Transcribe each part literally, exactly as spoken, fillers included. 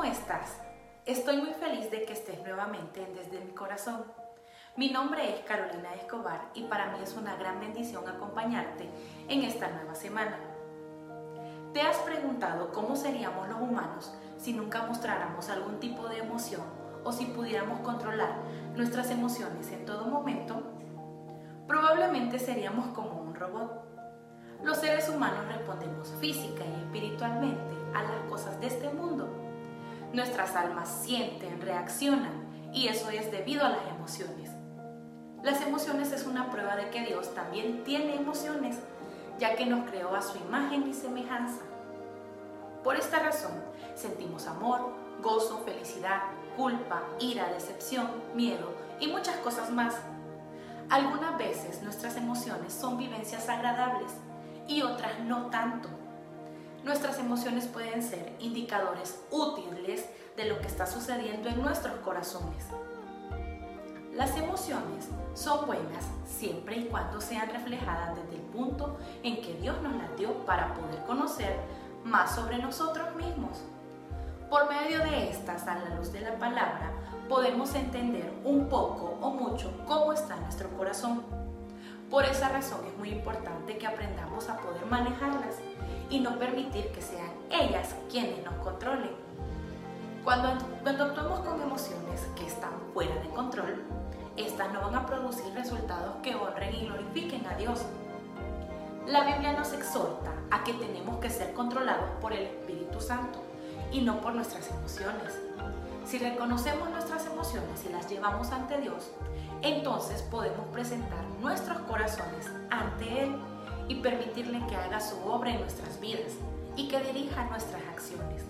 estás? Estoy muy feliz de que estés nuevamente en Desde mi Corazón. Mi nombre es Carolina Escobar y para mí es una gran bendición acompañarte en esta nueva semana. ¿Te has preguntado cómo seríamos los humanos si nunca mostráramos algún tipo de emoción o si pudiéramos controlar nuestras emociones en todo momento? Probablemente seríamos como un robot. Los seres humanos respondemos física y espiritualmente a las cosas de este mundo. Nuestras almas sienten, reaccionan y eso es debido a las emociones. Las emociones es una prueba de que Dios también tiene emociones, ya que nos creó a su imagen y semejanza. Por esta razón, sentimos amor, gozo, felicidad, culpa, ira, decepción, miedo y muchas cosas más. Algunas veces nuestras emociones son vivencias agradables y otras no tanto. Nuestras emociones pueden ser indicadores útiles de lo que está sucediendo en nuestros corazones. Las emociones son buenas siempre y cuando sean reflejadas desde el punto en que Dios nos las dio para poder conocer más sobre nosotros mismos. Por medio de estas, a la luz de la palabra, podemos entender un poco o mucho cómo está nuestro corazón. Por esa razón es muy importante que aprendamos a poder manejarlas y no permitir que sean ellas quienes nos controlen. Cuando, cuando actuamos con emociones que están fuera de control, estas no van a producir resultados que honren y glorifiquen a Dios. La Biblia nos exhorta a que tenemos que ser controlados por el Espíritu Santo y no por nuestras emociones. Si reconocemos nuestras emociones y las llevamos ante Dios, entonces podemos presentar nuestros corazones ante Él y permitirle que haga su obra en nuestras vidas y que dirija nuestras acciones.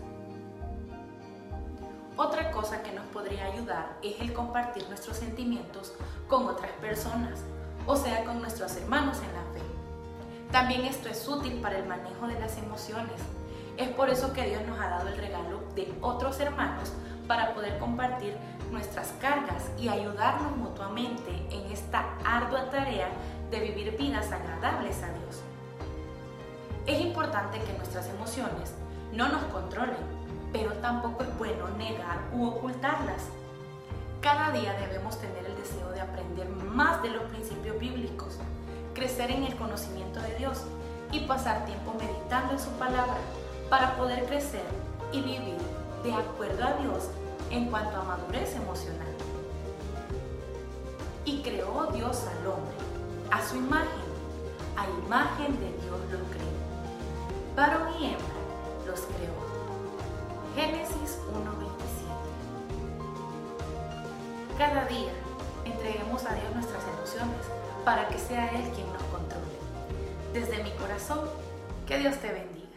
Otra cosa que nos podría ayudar es el compartir nuestros sentimientos con otras personas, o sea, con nuestros hermanos en la fe. También esto es útil para el manejo de las emociones. Es por eso que Dios nos ha dado el regalo de otros hermanos para poder compartir nuestras cargas y ayudarnos mutuamente en esta ardua tarea de vivir vidas agradables a Dios. Es importante que nuestras emociones no nos controlen, pero tampoco es bueno negar u ocultarlas. Cada día debemos tener el deseo de aprender más de los principios bíblicos, crecer en el conocimiento de Dios y pasar tiempo meditando en su palabra para poder crecer y vivir de acuerdo a Dios en cuanto a madurez emocional. Y creó Dios al hombre, a su imagen, a imagen de Dios lo creó. Varón y hembra los creó. Génesis uno veintisiete. Cada día entreguemos a Dios nuestras emociones para que sea Él quien nos controle. Desde mi corazón, que Dios te bendiga.